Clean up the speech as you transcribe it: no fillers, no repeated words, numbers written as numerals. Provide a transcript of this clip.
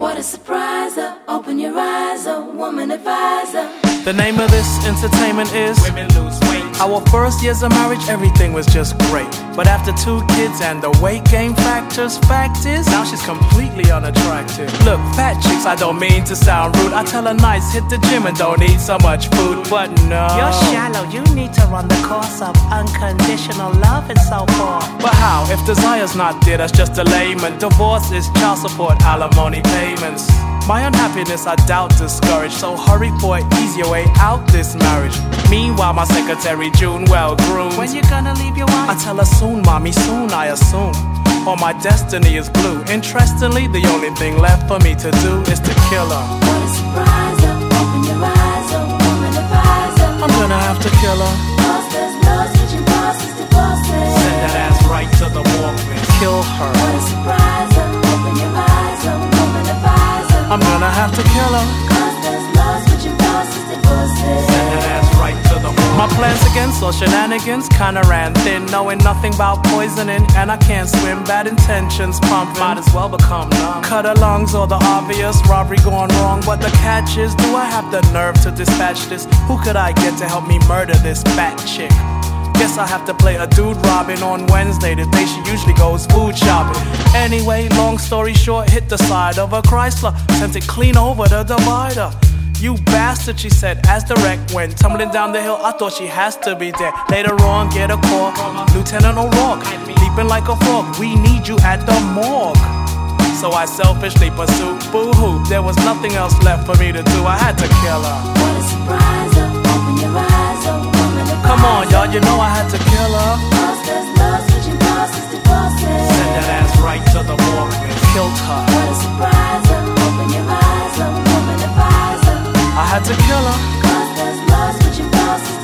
What a surprise, open your eyes, woman advisor. The name of this entertainment is Women Lose Weight. Our first years of marriage, everything was just great. But after 2 kids and the weight gain factors, fact is, now she's completely unattractive. Look, fat chicks, I don't mean to sound rude. I tell her nice, hit the gym and don't eat so much food. But no, you're shallow, you need to run the course of unconditional love and so forth. But how? If desire's not there, that's just a layman. Divorce is child support, alimony payments. My unhappiness I doubt discouraged, so hurry for an easier way out this marriage. Meanwhile, my secretary June well groomed. When you gonna leave your wife? I tell her soon, mommy, soon I assume. Or my destiny is blue. Interestingly, the only thing left for me to do is to kill her. What a surprise, open your eyes, woman advisor. I'm gonna have to kill her. Bosses, love, switching bosses, divorces. Send that ass right to the Walkman. Kill her. What a surprise, open your eyes, woman advisor. I'm gonna have to kill her. Bosses, love, switching bosses, divorces. Send that ass right to the Walkman. My plans against all shenanigans kinda ran thin, knowing nothing about poisoning, and I can't swim. Bad intentions pumping, might as well become numb. Cut her lungs or the obvious robbery gone wrong. But the catch is, do I have the nerve to dispatch this? Who could I get to help me murder this fat chick? Guess I have to play a dude Robin on Wednesday, the day she usually goes food shopping. Anyway, long story short, hit the side of a Chrysler, sent it clean over the divider. You bastard, she said, as the wreck went tumbling down the hill. I thought she has to be dead. Later on, get a call, Lieutenant O'Rourke, leaping like a frog. We need you at the morgue. So I selfishly pursued. Boo-hoo, there was nothing else left for me to do. I had to kill her. What a surprise, open your eyes, woman advisor. Come on, y'all, you know I had to kill her. Bosses, love, switching bosses, divorces. Send that ass right to the Walkman. Killed her. What a surprise, open your eyes, woman advisor. I had to kill her. Bosses, love, switching bosses,